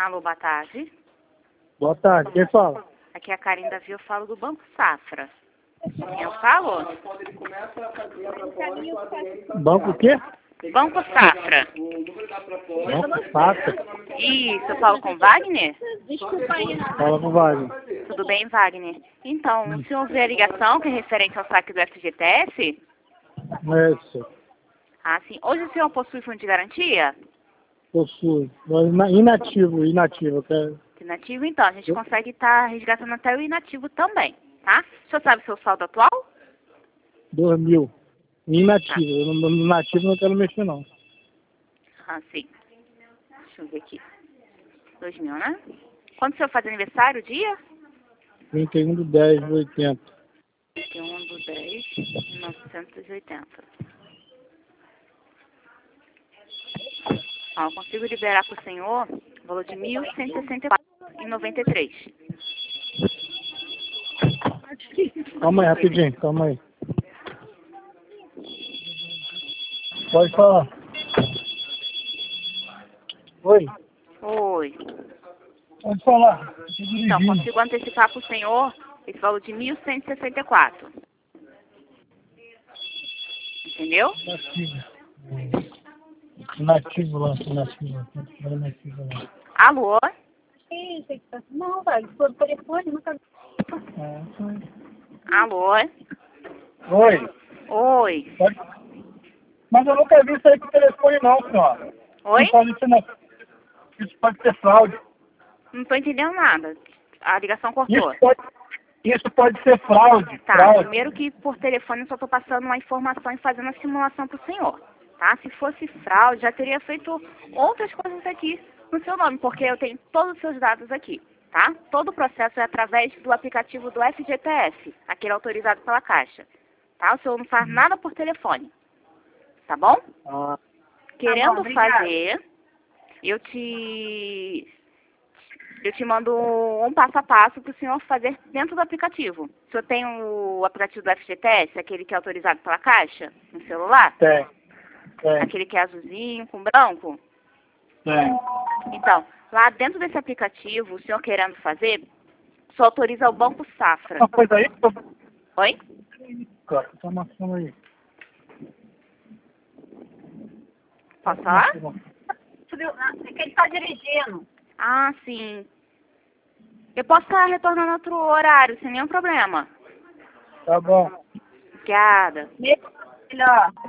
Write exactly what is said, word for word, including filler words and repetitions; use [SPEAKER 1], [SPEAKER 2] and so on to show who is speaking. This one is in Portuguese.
[SPEAKER 1] Alô, boa tarde.
[SPEAKER 2] Boa tarde, quem fala?
[SPEAKER 1] Aqui é a Karine Davi, eu falo do Banco Safra. Eu falo?
[SPEAKER 2] Banco o quê?
[SPEAKER 1] Banco Safra.
[SPEAKER 2] Banco Safra.
[SPEAKER 1] Isso, eu falo com Wagner?
[SPEAKER 2] Fala com o Wagner.
[SPEAKER 1] Tudo bem, Wagner? Então, o senhor viu a ligação que é referente ao saque do F G T S?
[SPEAKER 2] É isso.
[SPEAKER 1] Ah, sim. Hoje o senhor possui fundo de garantia?
[SPEAKER 2] Possui. Ina- Inativo, inativo. Quero...
[SPEAKER 1] Inativo, então, a gente consegue estar resgatando até o inativo também, tá? O senhor sabe o seu saldo atual?
[SPEAKER 2] Dois mil. Inativo. Eu não- no inativo não quero mexer, não.
[SPEAKER 1] Ah, sim. Deixa eu ver aqui. Dois mil, né? Quando o senhor faz aniversário, o dia?
[SPEAKER 2] trinta e um de dez de oitenta.
[SPEAKER 1] trinta e um de dez de mil novecentos e oitenta. Ó, eu consigo liberar para o senhor o valor de mil cento e sessenta e quatro reais e noventa e três centavos.
[SPEAKER 2] Calma aí, rapidinho. Calma aí. Pode falar. Oi.
[SPEAKER 1] Oi.
[SPEAKER 2] Pode falar. Tô
[SPEAKER 1] Então,
[SPEAKER 2] dirigindo.
[SPEAKER 1] consigo antecipar para o senhor esse valor de mil cento e sessenta e quatro. Entendeu?
[SPEAKER 2] Inativo. Inativo lá. Inativo lá. Inativo lá.
[SPEAKER 1] Alô?
[SPEAKER 3] Não, velho, por telefone, nunca.
[SPEAKER 2] É.
[SPEAKER 1] Alô?
[SPEAKER 2] Oi.
[SPEAKER 1] Oi.
[SPEAKER 2] Pode... Mas eu nunca vi isso aí por telefone não, senhora.
[SPEAKER 1] Oi?
[SPEAKER 2] Não pode ser, não. Isso pode ser fraude.
[SPEAKER 1] Não tô entendendo nada. A ligação cortou.
[SPEAKER 2] Isso pode, isso pode ser fraude.
[SPEAKER 1] Tá,
[SPEAKER 2] fraude.
[SPEAKER 1] primeiro que por telefone eu só tô passando uma informação e fazendo a simulação pro senhor, tá? Se fosse fraude, já teria feito outras coisas aqui no seu nome, porque eu tenho todos os seus dados aqui, tá? Todo o processo é através do aplicativo do F G T S, aquele autorizado pela Caixa, tá? O senhor não faz nada por telefone, tá bom?
[SPEAKER 2] Ah,
[SPEAKER 1] Querendo
[SPEAKER 3] obrigada.
[SPEAKER 1] fazer, eu te... Eu te mando um passo a passo para o senhor fazer dentro do aplicativo. O senhor tem o aplicativo do F G T S, aquele que é autorizado pela Caixa, no celular?
[SPEAKER 2] tem. Tem.
[SPEAKER 1] Aquele que é azulzinho com branco?
[SPEAKER 2] Tem.
[SPEAKER 1] Então, lá dentro desse aplicativo, o senhor querendo fazer, só autoriza o Banco Safra.
[SPEAKER 2] Uma coisa aí, tô...
[SPEAKER 1] Oi?
[SPEAKER 2] cara, tá marcando aí.
[SPEAKER 1] Posso falar?
[SPEAKER 3] É que ele tá dirigindo.
[SPEAKER 1] Ah, sim. Eu posso estar retornando outro horário, sem nenhum problema.
[SPEAKER 2] Tá bom.
[SPEAKER 1] Obrigada.
[SPEAKER 3] Melhor.